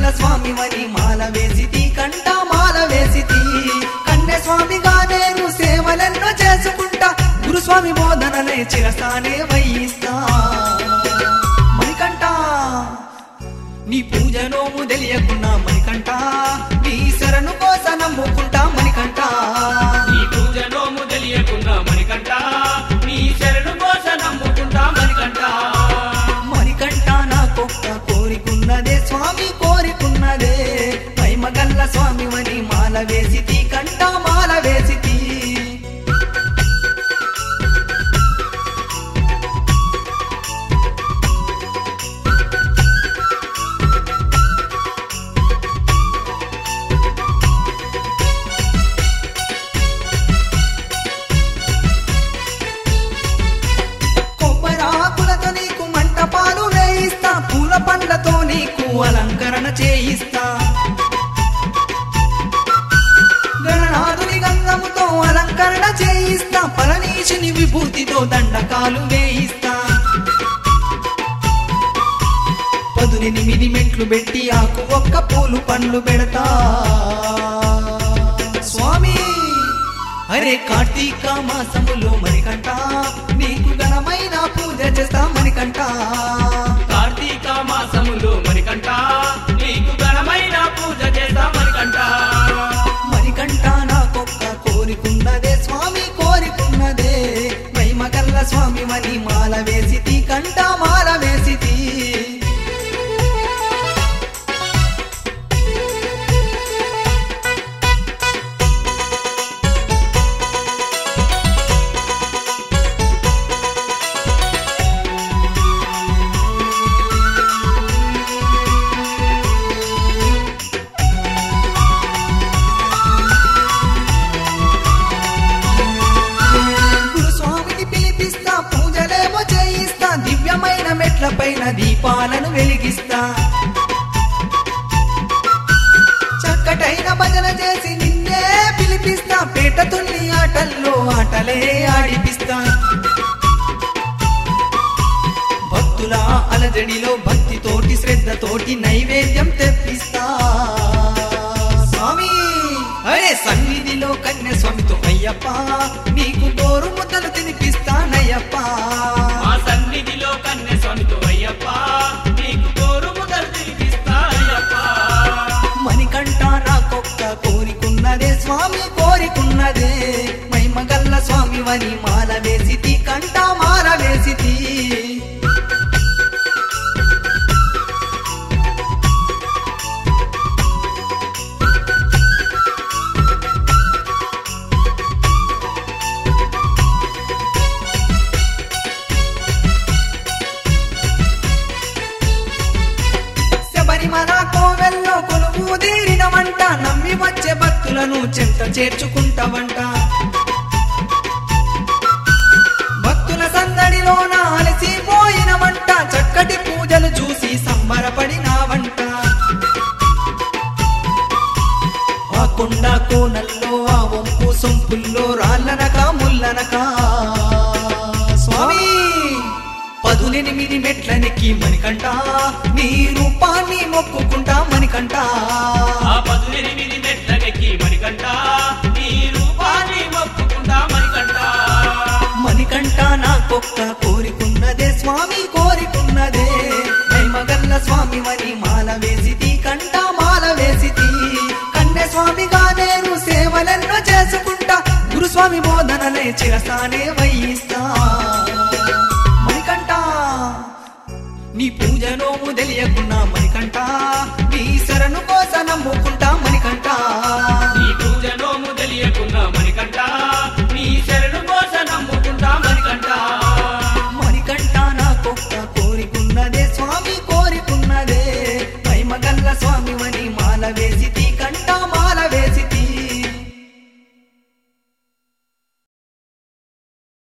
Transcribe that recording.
స్వామి వని మాల వేసితి కంట మాల వేసితి కన్య స్వామిగా నేను సేవలెన్నో చేసుకుంటా గురుస్వామి బోధనలే చిరసానే వహిస్తా మణికంఠ నీ పూజనోము తెలియకున్నా మణికంఠ నీ శరణు కోస నమ్ముకుంటా మణికంఠ నీ పూజనోము తెలియకున్నా మణికంఠ నీ శరణు కోస నమ్ముకుంటా మణికంఠ మణికంఠ నాకొక్క కోరికున్నదే స్వామి కోరికున్నదే మహిమగల్ల స్వామి వని మాల వేసితి కంట మాల వేసితి కొబ్బరాకులతో నీకు మంటపాలు వేయిస్తా పూల పండ్లతో నీకు అలంకరణ చేయిస్తా గణనాథుని గంధముతో అలంకరణ చేయిస్తా పరమేశుని విభూతితో దండకాలు వేయిస్తా 18 మెట్లు పెట్టి ఆకు ఒక్క పూలు పండ్లు పెడతా స్వామి అరే కార్తీక మాసములో మణికంఠ నీకు ఘనమైన పూజ చేస్తా మణికంఠ కార్తీక మాసములో మణికంఠ నీకు ఘనమైన పూజ చేస్తా మణికంఠ మణికంఠ నాకొక్క కోరికున్నదే స్వామి కోరికున్నదే మహిమగల్ల స్వామి వని మాల వేసితి కంట మాల వేసితి దివ్యమైన మెట్లపైన దీపాలను వెలిగిస్తా చక్కటైన భజన చేసి నిన్నే పిలిపిస్తా పేట తుల్లి ఆటల్లో ఆటలే ఆడిపిస్తా భక్తుల అలజడిలో భక్తితోటి శ్రద్ధతోటి నైవేద్యం తెప్పిస్తా స్వామి అరే సన్నిధిలో కన్య స్వామితో అయ్యప్ప నీకు గోరు ముద్దలు తినిపిస్తానయ్యప్ప సన్నిధిలో కన్య స్వామితో అయ్యప్ప నీకు గోరు ముద్దలు తినిపిస్తా అయ్యప్ప మణికంఠ నాకొక్క కోరికున్నదే స్వామి కోరికున్నదే మహిమగల్ల స్వామి వని మాల వేసితి కంట మాల వేసితి మన కోవెల్లో కొలువు తీరినవంట నమ్మి వచ్చే భక్తులను చెంత చేర్చుకుంటావంట భక్తుల సందడిలోన అలసిపోయినవంట చక్కటి పూజలు చూసి సంబరపడినావంట ఆ కొండ కోనల్లో ఆ వంపు సొంపుల్లో రాళ్ళనక ముల్లనక స్వామి 18 మెట్లనెక్కి మణికంఠ నీ రూపాన్ని మొక్కుకుంటా మణికంఠ 18 మెట్లనెక్కి మణికంఠ నీ రూపాన్ని మొక్కుకుంటా మణికంఠ మణికంఠ నాకొక్క కోరికున్నదే స్వామి కోరికున్నదే మహిమగల్ల స్వామి వని మాల వేసితి కంట మాల వేసితి కన్య స్వామిగా నేను సేవలెన్నో చేసుకుంటా గురుస్వామి బోధనలే చిరసానే వహిస్తా మణికంఠ నీ పూజనోము తెలియకున్నా మణికంఠ నీ శరణు కోస నమ్ముకుంటా మణికంఠ నీ పూజనోము తెలియకున్నా మణికంఠ నీ శరణు కోస నమ్ముకుంటా మణికంఠ మణికంఠ నాకొక్క కోరికున్నదే స్వామి కోరికున్నదే మహిమగల్ల స్వామి వని